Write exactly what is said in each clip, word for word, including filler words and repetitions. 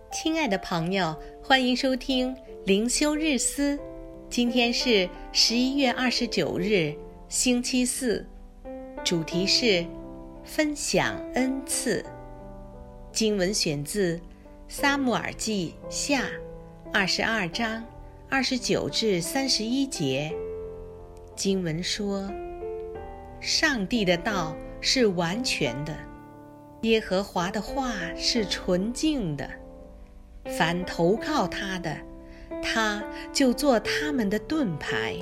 亲爱的朋友，欢迎收听灵修日思。今天是十一月二十九日，星期四，主题是分享恩赐。经文选自撒母耳记下二十二章二十九至三十一节。经文说，上帝的道是完全的，耶和华的话是纯净的，凡投靠他的，他就做他们的盾牌。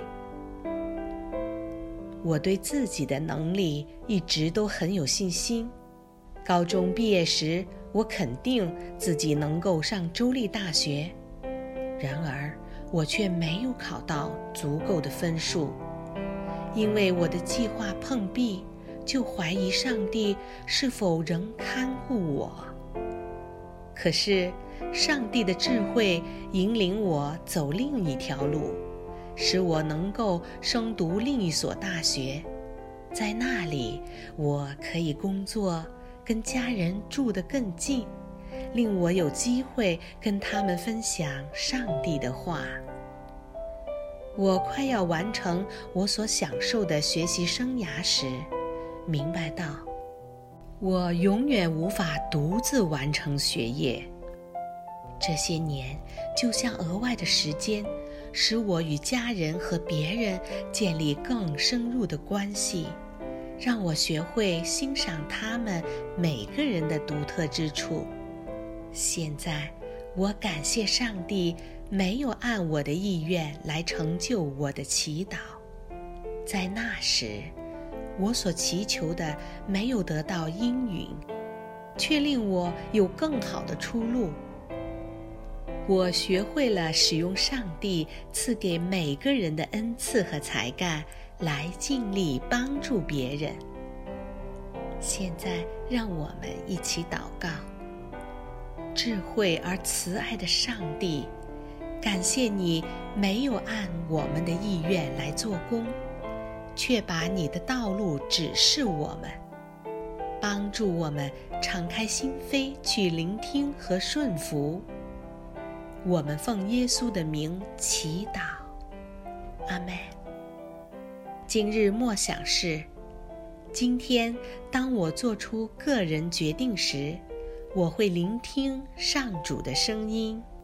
我对自己的能力一直都很有信心。高中毕业时，我肯定自己能够上州立大学，然而我却没有考到足够的分数。因为我的计划碰壁，就怀疑上帝是否仍看护我。可是上帝的智慧引领我走另一条路，使我能够升读另一所大学。在那里，我可以工作，跟家人住得更近，令我有机会跟他们分享上帝的话。我快要完成我所享受的学习生涯时，明白到我永远无法独自完成学业。这些年就像额外的时间，使我与家人和别人建立更深入的关系，让我学会欣赏他们每个人的独特之处。现在我感谢上帝没有按我的意愿来成就我的祈祷。在那时，我所祈求的没有得到应允，却令我有更好的出路。我学会了使用上帝赐给每个人的恩赐和才干，来尽力帮助别人。现在让我们一起祷告。智慧而慈爱的上帝，感谢你没有按我们的意愿来做工，却把你的道路指示我们，帮助我们敞开心扉去聆听和顺服。我们奉耶稣的名祈祷，阿们。今日默想是：今天当我做出个人决定时，我会聆听上主的声音。